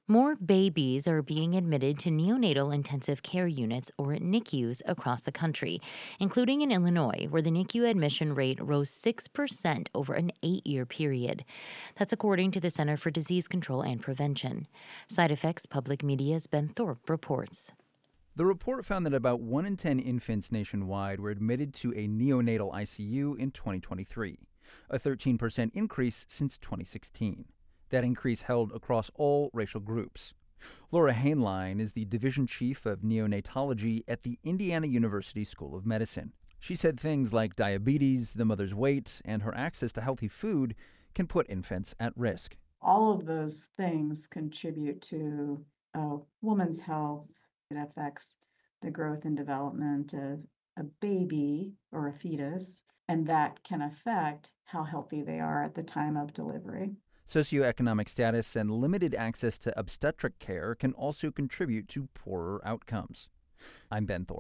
More babies are being admitted to neonatal intensive care units or NICUs across the country, including in Illinois, where the NICU admission rate rose 6% over an 8-year period. That's according to the Center for Disease Control and Prevention. Side Effects Public Media's Ben Thorpe reports. The report found that about 1 in 10 infants nationwide were admitted to a neonatal ICU in 2023, a 13% increase since 2016. That increase held across all racial groups. Laura Hainline is the division chief of neonatology at the Indiana University School of Medicine. She said things like diabetes, the mother's weight, and her access to healthy food can put infants at risk. All of those things contribute to a woman's health. It affects the growth and development of a baby or a fetus, and that can affect how healthy they are at the time of delivery. Socioeconomic status and limited access to obstetric care can also contribute to poorer outcomes. I'm Ben Thorpe.